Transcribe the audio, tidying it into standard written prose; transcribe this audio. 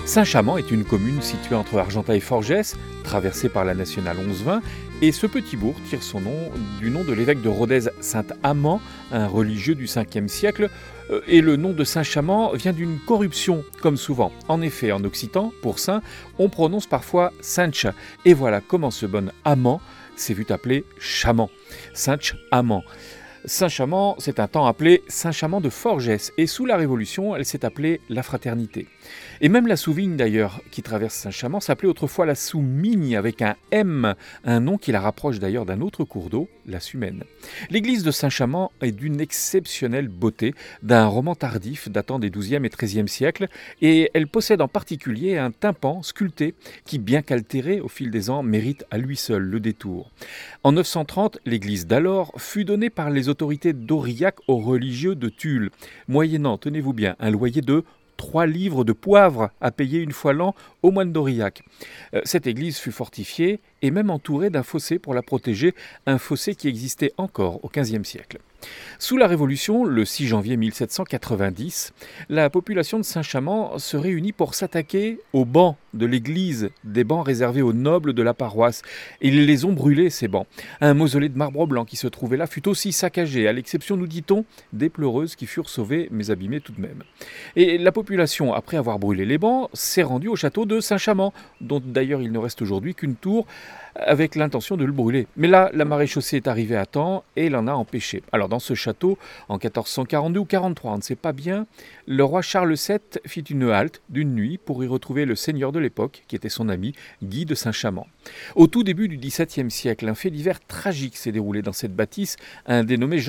Saint-Chamand est une commune située entre Argentat et Forgès, traversée par la nationale 1120, et ce petit bourg tire son nom du nom de l'évêque de Rodez, Saint Amand, un religieux du 5e siècle, et le nom de Saint-Chamand vient d'une corruption, comme souvent. En effet, en occitan, pour saint, on prononce parfois Sainch, et voilà comment ce bon Amand s'est vu appeler Chamand, Sainch Amand. Saint-Chamand, c'est un temps appelé Saint-Chamand de Forgès, et sous la Révolution, elle s'est appelée la Fraternité. Et même la Souvigne d'ailleurs, qui traverse Saint-Chamand, s'appelait autrefois la Soumigne, avec un M, un nom qui la rapproche d'ailleurs d'un autre cours d'eau, la Sumène. L'église de Saint-Chamand est d'une exceptionnelle beauté, d'un roman tardif datant des XIIe et XIIIe siècles, et elle possède en particulier un tympan sculpté qui, bien qu'altéré au fil des ans, mérite à lui seul le détour. En 930, l'église d'alors fut donnée par les autorités d'Aurillac aux religieux de Tulle, moyennant, tenez-vous bien, un loyer de 3 livres de poivre à payer une fois l'an aux moines d'Aurillac. Cette église fut fortifiée et même entourée d'un fossé pour la protéger, un fossé qui existait encore au XVe siècle. Sous la Révolution, le 6 janvier 1790, la population de Saint-Chamand se réunit pour s'attaquer aux bancs de l'église, des bancs réservés aux nobles de la paroisse. Ils les ont brûlés, ces bancs. Un mausolée de marbre blanc qui se trouvait là fut aussi saccagé, à l'exception, nous dit-on, des pleureuses qui furent sauvées, mais abîmées tout de même. Et la population, après avoir brûlé les bancs, s'est rendue au château de Saint-Chamand, dont d'ailleurs il ne reste aujourd'hui qu'une tour, avec l'intention de le brûler. Mais là, la maréchaussée est arrivée à temps et l'en a empêché. Alors dans ce château, en 1442 ou 43, on ne sait pas bien, le roi Charles VII fit une halte d'une nuit pour y retrouver le seigneur de l'époque, qui était son ami, Guy de Saint-Chamand. Au tout début du XVIIe siècle, un fait divers tragique s'est déroulé dans cette bâtisse, un dénommé